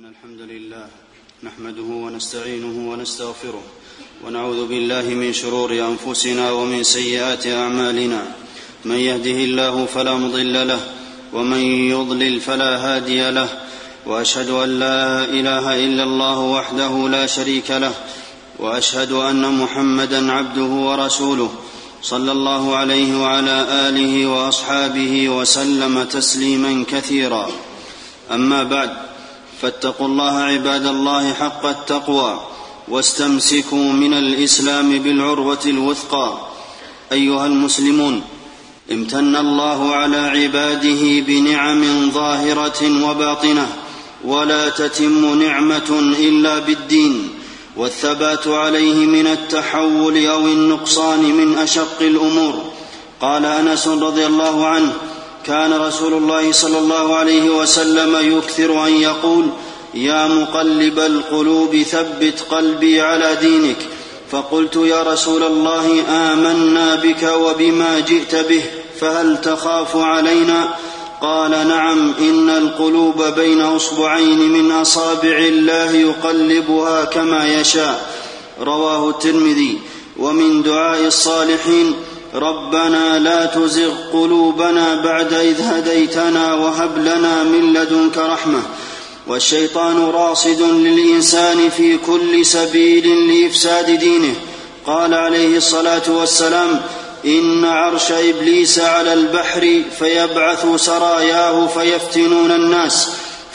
الحمد لله نحمده ونستعينه ونستغفره ونعوذ بالله من شرور أنفسنا ومن سيئات أعمالنا. من يهده الله فلا مضل له ومن يضلل فلا هادي له، وأشهد أن لا إله إلا الله وحده لا شريك له، وأشهد أن محمدا عبده ورسوله صلى الله عليه وعلى آله وأصحابه وسلم تسليما كثيرا. أما بعد، فاتقوا الله عباد الله حق التقوى، واستمسكوا من الإسلام بالعروة الوثقى. أيها المسلمون، امتن الله على عباده بنعم ظاهرة وباطنة، ولا تتم نعمة إلا بالدين، والثبات عليه من التحول أو النقصان من أشق الأمور. قال أنس رضي الله عنه: كان رسول الله صلى الله عليه وسلم يكثر أن يقول: يا مقلب القلوب ثبت قلبي على دينك. فقلت: يا رسول الله، آمنا بك وبما جئت به، فهل تخاف علينا؟ قال: نعم، إن القلوب بين أصبعين من أصابع الله يقلبها كما يشاء. رواه الترمذي. ومن دعاء الصالحين: ربنا لا تزغ قلوبنا بعد إذ هديتنا وهب لنا من لدنك رحمة. والشيطان راصد للإنسان في كل سبيل لإفساد دينه. قال عليه الصلاة والسلام: إن عرش إبليس على البحر، فيبعث سراياه فيفتنون الناس،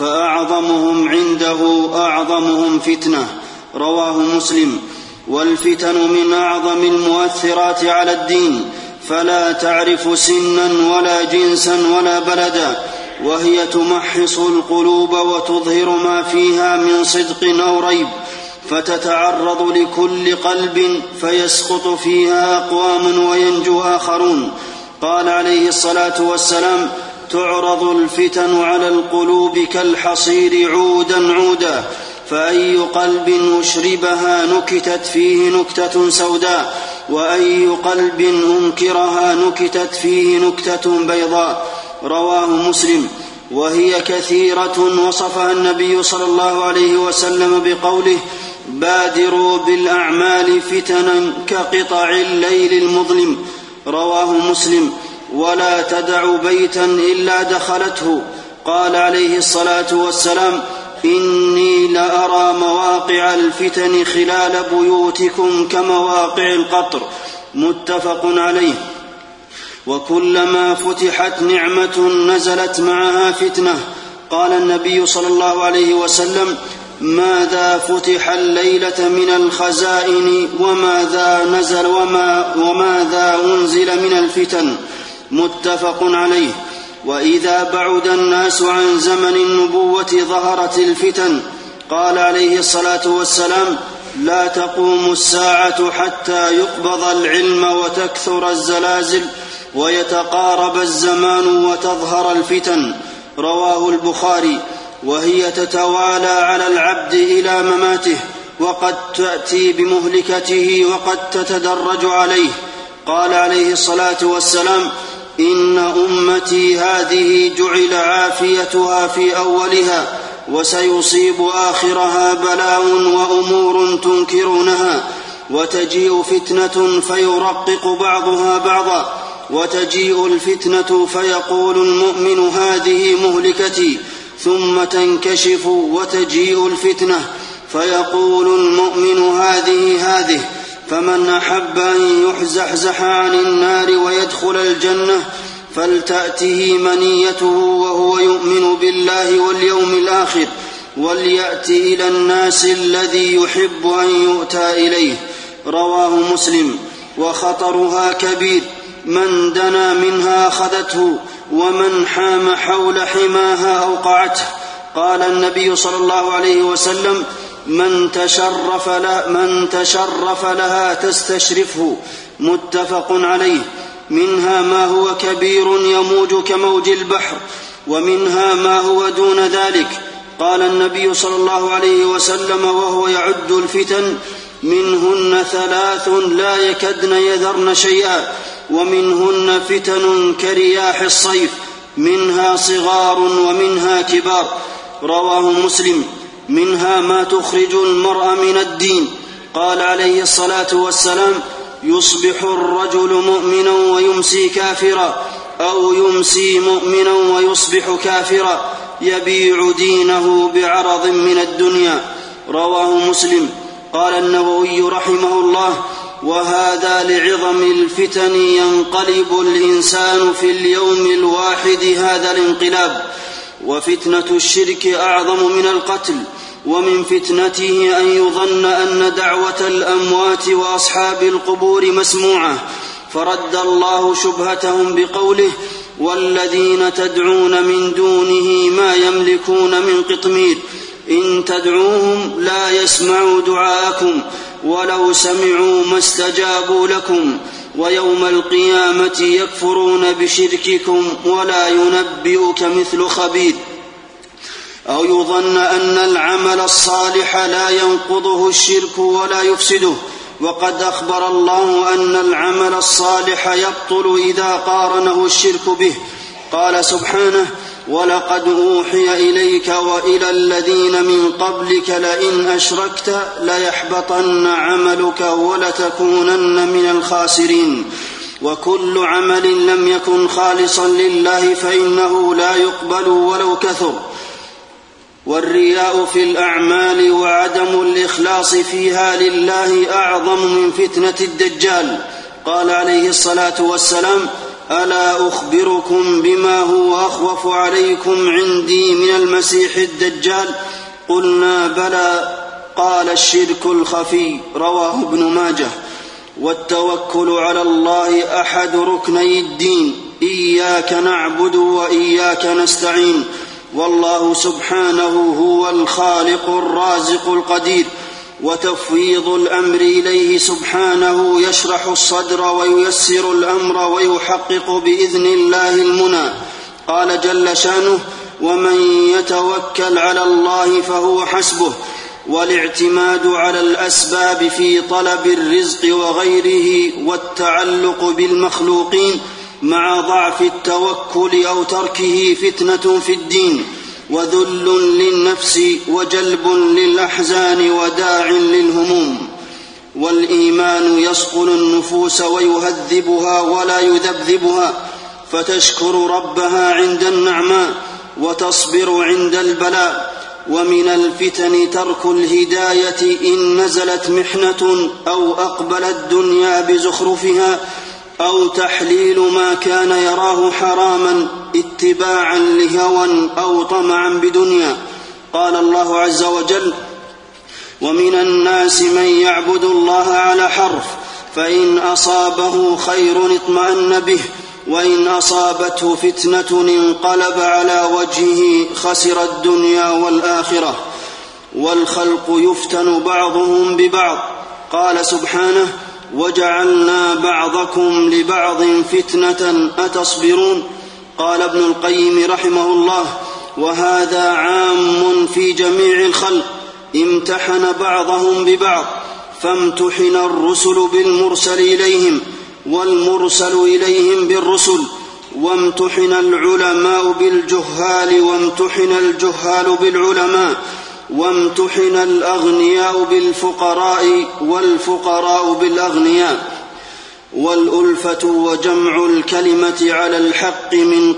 فأعظمهم عنده أعظمهم فتنة. رواه مسلم. والفتن من أعظم المؤثرات على الدين، فلا تعرف سنا ولا جنسا ولا بلدا، وهي تمحص القلوب وتظهر ما فيها من صدق أو ريب، فتتعرض لكل قلب فيسقط فيها أقوام وينجو آخرون. قال عليه الصلاة والسلام: تعرض الفتن على القلوب كالحصير عودا عودا، فأي قلب أشربها نكتت فيه نكتة سوداء، وأي قلب أنكرها نكتت فيه نكتة بيضاء. رواه مسلم. وهي كثيرة، وصفها النبي صلى الله عليه وسلم بقوله: بادروا بالأعمال فتنا كقطع الليل المظلم. رواه مسلم. ولا تدع بيتا إلا دخلته. قال عليه الصلاة والسلام: إني لأرى مواقع الفتن خلال بيوتكم كمواقع القطر. متفق عليه. وكلما فتحت نعمة نزلت معها فتنة. قال النبي صلى الله عليه وسلم: ماذا فتح الليلة من الخزائن وماذا نزل وماذا أنزل من الفتن. متفق عليه. وإذا بعد الناس عن زمن النبوة ظهرت الفتن. قال عليه الصلاة والسلام: لا تقوم الساعة حتى يقبض العلم وتكثر الزلازل ويتقارب الزمان وتظهر الفتن. رواه البخاري. وهي تتوالى على العبد إلى مماته، وقد تأتي بمهلكته وقد تتدرج عليه. قال عليه الصلاة والسلام: إن أمتي هذه جعل عافيتها في أولها، وسيصيب آخرها بلاء وأمور تنكرونها، وتجيء فتنة فيرقق بعضها بعضا، وتجيء الفتنة فيقول المؤمن: هذه مهلكتي، ثم تنكشف وتجيء الفتنة فيقول المؤمن: هذه. فمن أحب أن يحزحزح عن النار ويدخل الجنة فلتأته منيته وهو يؤمن بالله واليوم الآخر، وليأت إلى الناس الذي يحب أن يؤتى إليه. رواه مسلم. وخطرها كبير، من دنا منها أخذته، ومن حام حول حماها أوقعته. قال النبي صلى الله عليه وسلم: من تشرف لها تستشرفه. متفق عليه. منها ما هو كبير يموج كموج البحر، ومنها ما هو دون ذلك. قال النبي صلى الله عليه وسلم وهو يعد الفتن: منهن 3 لا يكدن يذرن شيئا، ومنهن فتن كرياح الصيف، منها صغار ومنها كبار. رواه مسلم. منها ما تخرج المرء من الدين. قال عليه الصلاة والسلام: يصبح الرجل مؤمنا ويمسي كافرا، أو يمسي مؤمنا ويصبح كافرا، يبيع دينه بعرض من الدنيا. رواه مسلم. قال النووي رحمه الله: وهذا لعظم الفتن ينقلب الإنسان في اليوم الواحد هذا الانقلاب. وفتنة الشرك أعظم من القتل، ومن فتنته أن يظن أن دعوة الأموات وأصحاب القبور مسموعة، فرد الله شبهتهم بقوله: والذين تدعون من دونه ما يملكون من قطمير، إن تدعوهم لا يسمعوا دعاءكم ولو سمعوا ما استجابوا لكم، ويوم القيامة يكفرون بشرككم ولا ينبئك مثل خبير. أو يظن أن العمل الصالح لا ينقضه الشرك ولا يفسده، وقد أخبر الله أن العمل الصالح يبطل إذا قارنه الشرك به. قال سبحانه: ولقد أوحي إليك وإلى الذين من قبلك لئن أشركت ليحبطن عملك ولتكونن من الخاسرين. وكل عمل لم يكن خالصا لله فإنه لا يقبل ولو كثر. والرياء في الأعمال وعدم الإخلاص فيها لله أعظم من فتنة الدجال. قال عليه الصلاة والسلام: ألا أخبركم بما هو أخوف عليكم عندي من المسيح الدجال؟ قلنا: بلى. قال: الشرك الخفي. رواه ابن ماجه. والتوكل على الله أحد ركني الدين، إياك نعبد وإياك نستعين، والله سبحانه هو الخالق الرازق القدير. وتفويض الأمر إليه سبحانه يشرح الصدر وييسر الأمر ويحقق بإذن الله المنى. قال جل شانه: ومن يتوكل على الله فهو حسبه. والاعتماد على الأسباب في طلب الرزق وغيره والتعلق بالمخلوقين مع ضعف التوكل أو تركه فتنة في الدين، وذل للنفس وجلب للأحزان وداع للهموم. والإيمان يصقل النفوس ويهذبها ولا يذبذبها، فتشكر ربها عند النعماء وتصبر عند البلاء. ومن الفتن ترك الهداية إن نزلت محنة أو أقبل الدنيا بزخرفها، أو تحليل ما كان يراه حراما اتباعا لهوى أو طمعا بدنيا. قال الله عز وجل: ومن الناس من يعبد الله على حرف، فإن أصابه خير اطمأن به، وإن أصابته فتنة انقلب على وجهه خسر الدنيا والآخرة. والخلق يفتن بعضهم ببعض. قال سبحانه: وجعلنا بعضكم لبعض فتنة أتصبرون. قال ابن القيم رحمه الله: وهذا عام في جميع الخلق، امتحن بعضهم ببعض، فامتحن الرسل بالمرسل إليهم، والمرسل إليهم بالرسل، وامتحن العلماء بالجهال، وامتحن الجهال بالعلماء، وامتحن الأغنياء بالفقراء، والفقراء بالأغنياء. والألفة وجمع الكلمة على الحق من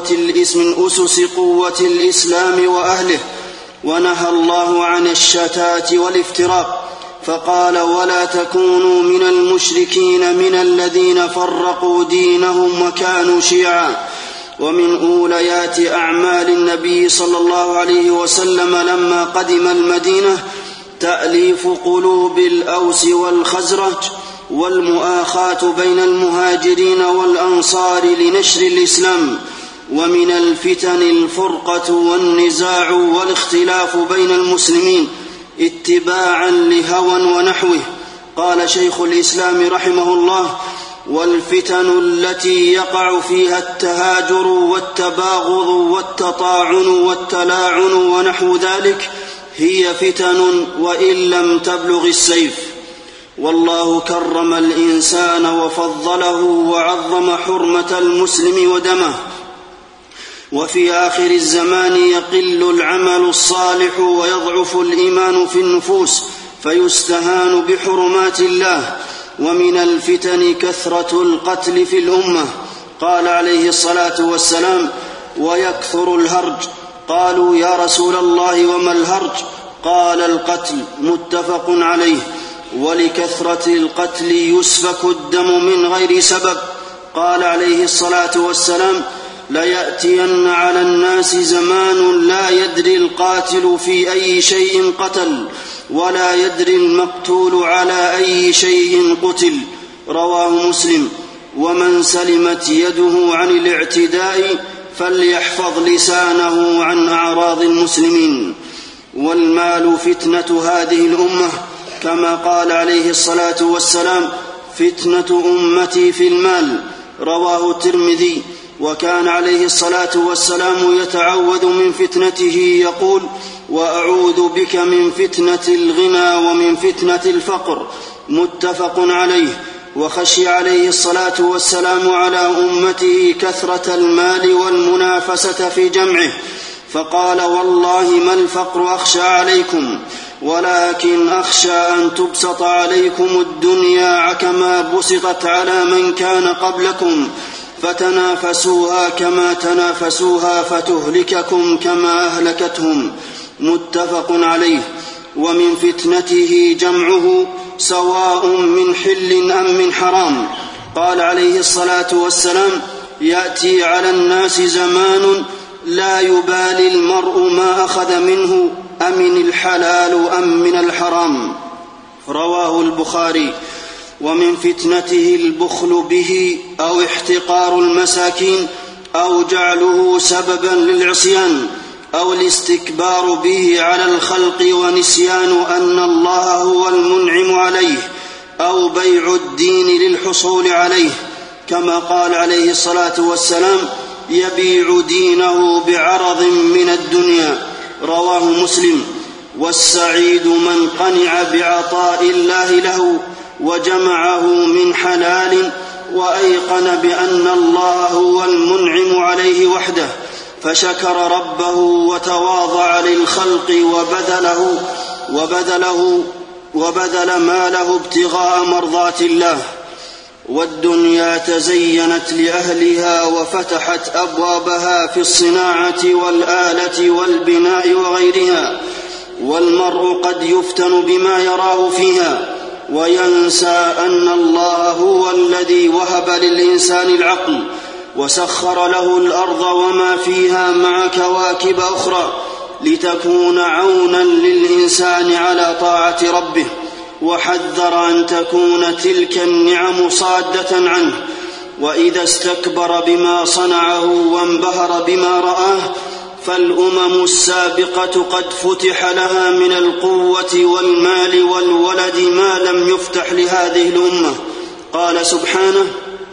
أسس قوة الإسلام وأهله. ونهى الله عن الشتات والافتراق، فقال: ولا تكونوا من المشركين من الذين فرقوا دينهم وكانوا شيعا. ومن أوليات أعمال النبي صلى الله عليه وسلم لما قدم المدينة تأليف قلوب الأوس والخزرج، والمؤاخاة بين المهاجرين والأنصار لنشر الإسلام. ومن الفتن الفرقة والنزاع والاختلاف بين المسلمين اتباعا لهوى ونحوه. قال شيخ الإسلام رحمه الله: والفتن التي يقع فيها التهاجر والتباغض والتطاعن والتلاعن ونحو ذلك هي فتن وإن لم تبلغ السيف. والله كرم الإنسان وفضله وعظم حرمة المسلم ودمه، وفي آخر الزمان يقل العمل الصالح ويضعف الإيمان في النفوس فيستهان بحرمات الله. ومن الفتن كثرة القتل في الأمة. قال عليه الصلاة والسلام: ويكثر الهرج. قالوا: يا رسول الله وما الهرج؟ قال: القتل. متفق عليه. ولكثرة القتل يسفك الدم من غير سبب. قال عليه الصلاة والسلام: ليأتين على الناس زمان لا يدري القاتل في أي شيء قتل ولا يدري المقتول على أي شيء قتل. رواه مسلم. ومن سلمت يده عن الاعتداء فليحفظ لسانه عن أعراض المسلمين. والمال فتنة هذه الأمة، كما قال عليه الصلاة والسلام: فتنة أمتي في المال. رواه الترمذي. وكان عليه الصلاة والسلام يتعوذ من فتنته يقول: وأعوذ بك من فتنة الغنى ومن فتنة الفقر. متفق عليه. وخشي عليه الصلاة والسلام على أمته كثرة المال والمنافسة في جمعه، فقال: والله ما الفقر أخشى عليكم، ولكن أخشى أن تبسط عليكم الدنيا كما بسطت على من كان قبلكم، فتنافسوها كما تنافسوها فتهلككم كما أهلكتهم. متفق عليه. ومن فتنته جمعه سواء من حل أم من حرام. قال عليه الصلاة والسلام: يأتي على الناس زمان لا يبالي المرء ما أخذ منه أمن الحلال أم من الحرام. رواه البخاري. ومن فتنته البخل به أو احتقار المساكين أو جعله سببا للعصيان أو الاستكبار به على الخلق ونسيان أن الله هو المنعم عليه أو بيع الدين للحصول عليه، كما قال عليه الصلاة والسلام: يبيع دينه بعرض من الدنيا. رواه مسلم. والسعيد من قنع بعطاء الله له وجمعه من حلال وأيقن بأن الله هو المنعم عليه وحده، فشكر ربه وتواضع للخلق وبذل ماله ابتغاء مرضات الله. والدنيا تزينت لأهلها وفتحت أبوابها في الصناعة والآلة والبناء وغيرها، والمرء قد يفتن بما يراه فيها وينسى أن الله هو الذي وهب للإنسان العقل وسخر له الأرض وما فيها مع كواكب أخرى لتكون عونا للإنسان على طاعة ربه، وحذر أن تكون تلك النعم صادة عنه، وإذا استكبر بما صنعه وانبهر بما رآه فالأمم السابقة قد فتح لها من القوة والمال والولد ما لم يفتح لهذه الأمة. قال سبحانه: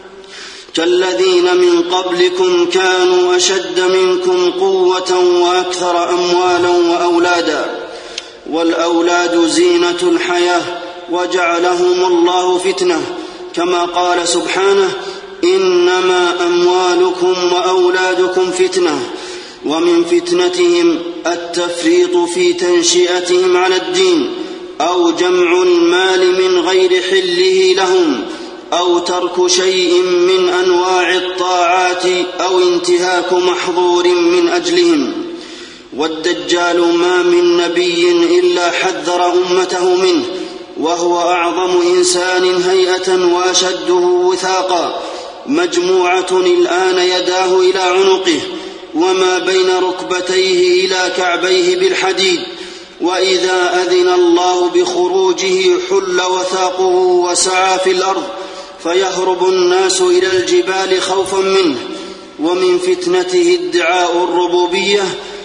كالذين من قبلكم كانوا أشد منكم قوة وأكثر أموالا وأولادا، والأولاد زينة الحياة وجعلهم الله فتنة، كما قال سبحانه: إنما أموالكم وأولادكم فتنة. ومن فتنتهم التفريط في تنشئتهم على الدين، أو جمع المال من غير حله لهم، أو ترك شيء من أنواع الطاعات، أو انتهاك محظور من أجلهم. والدجال ما من نبي إلا حذر أمته منه، وهو أعظم إنسان هيئة وأشده وثاقا، مجموعة الآن يداه إلى عنقه وما بين ركبتيه إلى كعبيه بالحديد، وإذا أذن الله بخروجه حل وثاقه وسعى في الأرض فيهرب الناس إلى الجبال خوفا منه. ومن فتنته ادعاء الربوبية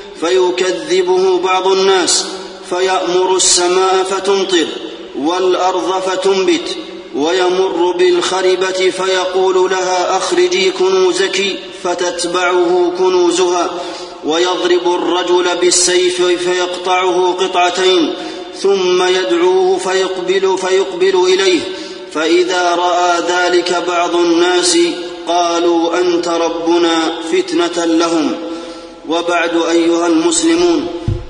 فيكذبه بعض الناس، فيأمر السماء فتمطر والأرض فتنبت، ويمر بالخربة فيقول لها: أخرجي كنوزك، فتتبعه كنوزها، ويضرب الرجل بالسيف فيقطعه قطعتين، ثم يدعوه فيقبل إليه، فإذا رأى ذلك بعض الناس قالوا: أنت ربنا، فتنة لهم. وبعد أيها المسلمون،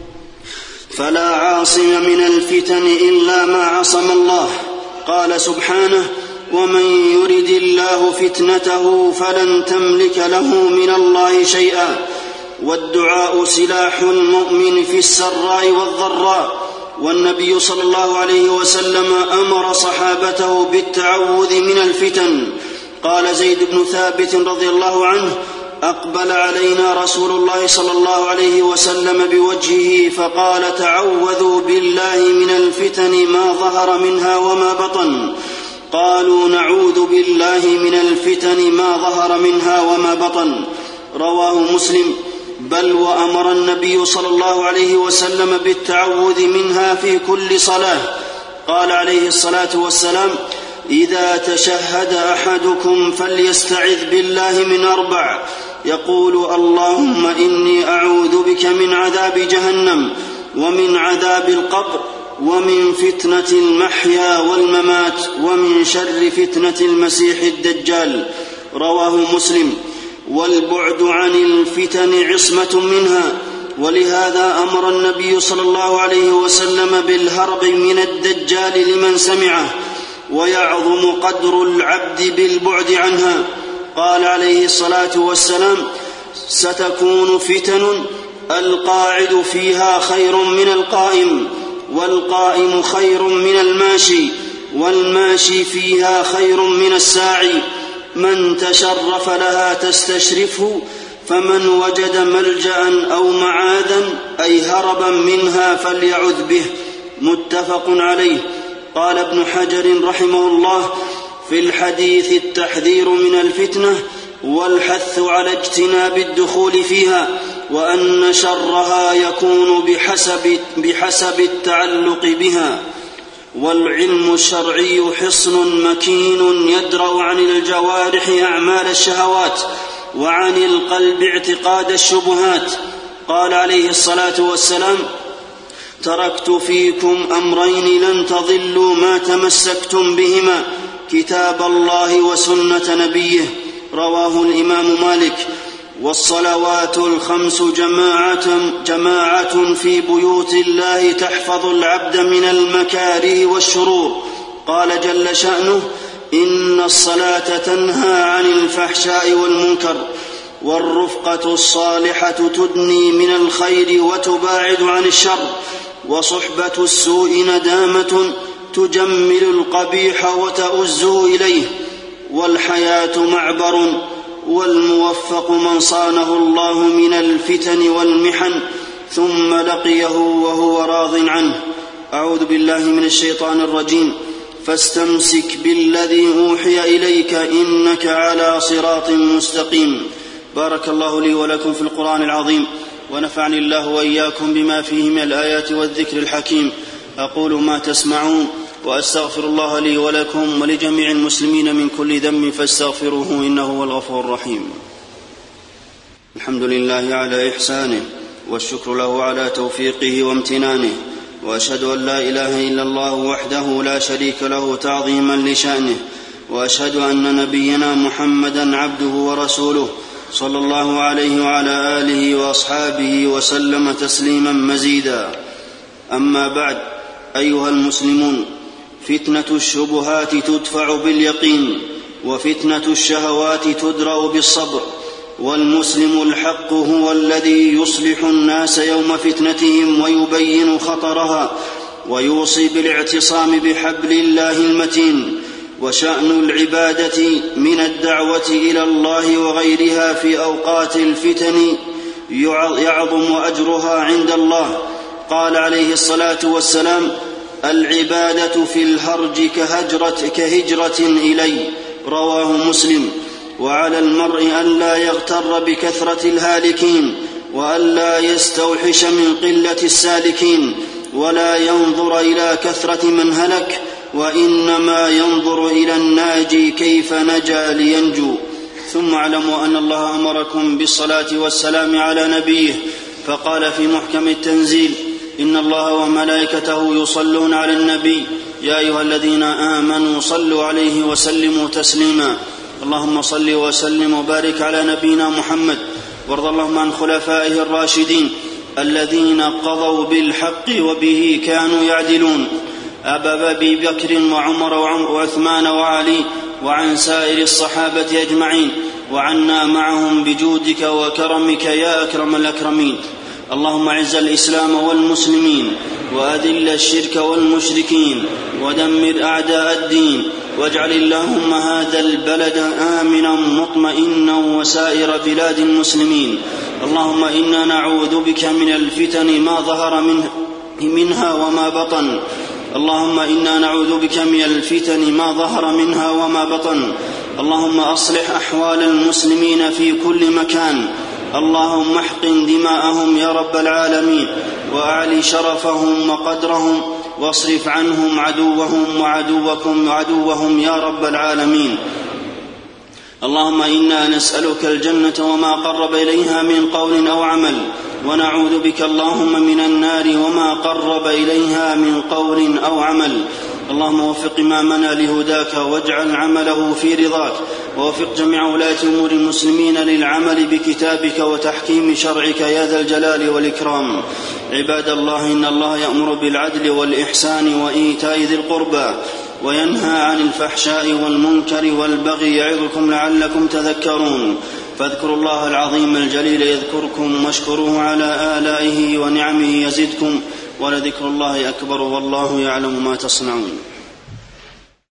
فلا عاصم من الفتن إلا ما عصم الله. قال سبحانه: ومن يرد الله فتنته فلن تملك له من الله شيئا. والدعاء سلاح المؤمن في السراء والضراء، والنبي صلى الله عليه وسلم أمر صحابته بالتعوذ من الفتن. قال زيد بن ثابت رضي الله عنه: أقبل علينا رسول الله صلى الله عليه وسلم بوجهه فقال: تعوذوا بالله من الفتن ما ظهر منها وما بطن. قالوا: نعوذ بالله من الفتن ما ظهر منها وما بطن. رواه مسلم. بل وأمر النبي صلى الله عليه وسلم بالتعوذ منها في كل صلاة. قال عليه الصلاة والسلام: إذا تشهد أحدكم فليستعذ بالله من 4، يقول: اللهم إني أعوذ بك من عذاب جهنم ومن عذاب القبر ومن فتنة المحيا والممات ومن شر فتنة المسيح الدجال. رواه مسلم. والبعد عن الفتن عصمة منها، ولهذا أمر النبي صلى الله عليه وسلم بالهرب من الدجال لمن سمعه، ويعظم قدر العبد بالبعد عنها. قال عليه الصلاة والسلام: ستكون فتن القاعد فيها خير من القائم، والقائم خير من الماشي، والماشي فيها خير من الساعي. من تشرف لها تستشرفه، فمن وجد ملجأ أو معاذا أي هربا منها فليعذ به. متفق عليه. قال ابن حجر رحمه الله: في الحديث التحذير من الفتنة والحث على اجتناب الدخول فيها، وأن شرها يكون بحسب التعلق بها. والعلم الشرعي حصن مكين يدرأ عن الجوارح أعمال الشهوات، وعن القلب اعتقاد الشبهات. قال عليه الصلاة والسلام: تركت فيكم أمرين لن تضلوا ما تمسكتم بهما، كتاب الله وسنة نبيه. رواه الإمام مالك. والصلوات الخمس جماعة في بيوت الله تحفظ العبد من المكاره والشرور. قال جل شأنه: إن الصلاة تنهى عن الفحشاء والمنكر. والرفقة الصالحة تدني من الخير وتباعد عن الشر. وصحبة السوء ندامة تجمل القبيح وتؤزه إليه. والحياة معبر، والموفق من صانه الله من الفتن والمحن ثم لقيه وهو راض عنه. أعوذ بالله من الشيطان الرجيم. فاستمسك بالذي أوحي إليك إنك على صراط مستقيم. بارك الله لي ولكم في القرآن العظيم، ونفعني الله وإياكم بما فيه من الآيات والذكر الحكيم. أقول ما تسمعون، وأستغفر الله لي ولكم ولجميع المسلمين من كل ذنب فاستغفروه إنه هو الغفور الرحيم. الحمد لله على إحسانه، والشكر له على توفيقه وامتنانه، وأشهد أن لا إله إلا الله وحده لا شريك له تعظيما لشأنه، وأشهد أن نبينا محمدا عبده ورسوله صلى الله عليه وعلى آله وأصحابه وسلم تسليما مزيدا. أما بعد، أيها المسلمون، فتنة الشبهات تدفع باليقين، وفتنة الشهوات تدرأ بالصبر. والمسلم الحق هو الذي يصلح الناس يوم فتنتهم ويبين خطرها، ويوصي بالاعتصام بحبل الله المتين. وشأن العبادة من الدعوة إلى الله وغيرها في أوقات الفتن يعظم أجرها عند الله. قال عليه الصلاة والسلام: العبادة في الهرج كهجرة إلي. رواه مسلم. وعلى المرء أن لا يغتر بكثرة الهالكين، وأن لا يستوحش من قلة السالكين، ولا ينظر إلى كثرة من هلك، وإنما ينظر إلى الناجي كيف نجا لينجو. ثم اعلموا أن الله أمركم بالصلاة والسلام على نبيه، فقال في محكم التنزيل: إن الله وملائكته يصلون على النبي يا أيها الذين آمنوا صلوا عليه وسلموا تسليما. اللهم صل وسلم وبارك على نبينا محمد وارض اللهم عن خلفائه الراشدين الذين قضوا بالحق وبه كانوا يعدلون، أبي بكر وعمر وعثمان وعلي، وعن سائر الصحابة أجمعين، وعنا معهم بجودك وكرمك يا أكرم الأكرمين. اللهم أعز الإسلام والمسلمين، وأذل الشرك والمشركين، ودمر أعداء الدين، واجعل اللهم هذا البلد آمنا مطمئنا وسائر بلاد المسلمين. اللهم إنا نعوذ بك من الفتن ما ظهر منها وما بطن. اللهم إنا نعوذ بك من الفتن ما ظهر منها وما بطن. اللهم أصلح أحوال المسلمين في كل مكان. اللهم احقن دماءهم يا رب العالمين، وأعلي شرفهم وقدرهم، واصرف عنهم عدوهم وعدوهم يا رب العالمين. اللهم إنا نسألك الجنة وما قرب إليها من قول أو عمل، ونعوذ بك اللهم من النار وما قرب إليها من قول أو عمل. اللهم وفق إمامنا لهداك، واجعل عمله في رضاك، ووفق جميع ولاة أمور المسلمين للعمل بكتابك وتحكيم شرعك يا ذا الجلال والإكرام. عباد الله، إن الله يأمر بالعدل والإحسان وإيتاء ذي القربى، وينهى عن الفحشاء والمنكر والبغي، يعظكم لعلكم تذكرون. فاذكروا الله العظيم الجليل يذكركم، واشكروه على آلائه ونعمه يزدكم، ولذكر الله أكبر، والله يعلم ما تصنعون.